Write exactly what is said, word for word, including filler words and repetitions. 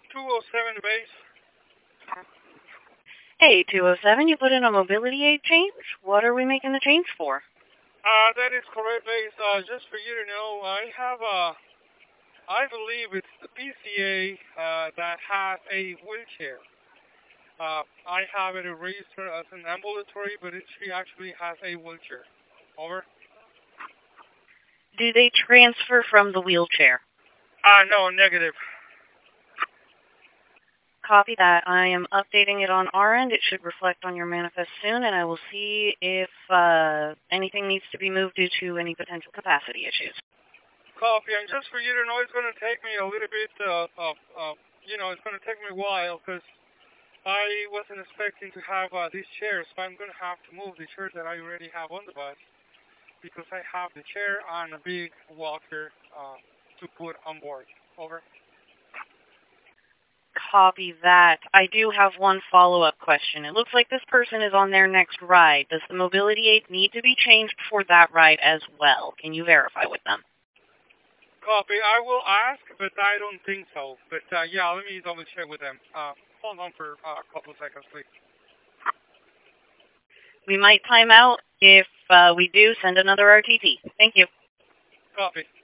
two oh seven base. Hey, two oh seven, you put in a mobility aid change? What are we making the change for? Uh, that is correct, base. Uh, just for you to know, I have a, I believe it's the P C A uh, that has a wheelchair. Uh, I have it registered as an ambulatory, but it, she actually has a wheelchair. Over. Do they transfer from the wheelchair? Uh, no, negative. Copy that. I am updating it on our end. It should reflect on your manifest soon, and I will see if uh, anything needs to be moved due to any potential capacity issues. Copy, and just for you to know, it's going to take me a little bit uh, of, uh, you know, it's going to take me a while because I wasn't expecting to have uh, these chairs, so I'm going to have to move the chairs that I already have on the bus because I have the chair and a big walker uh, to put on board. Over. Copy that. I do have one follow-up question. It looks like this person is on their next ride. Does the mobility aid need to be changed for that ride as well? Can you verify with them? Copy. I will ask, but I don't think so. But uh, yeah, let me double check with them. Uh, hold on for uh, a couple of seconds, please. We might time out. If uh, we do, send another R T T. Thank you. Copy.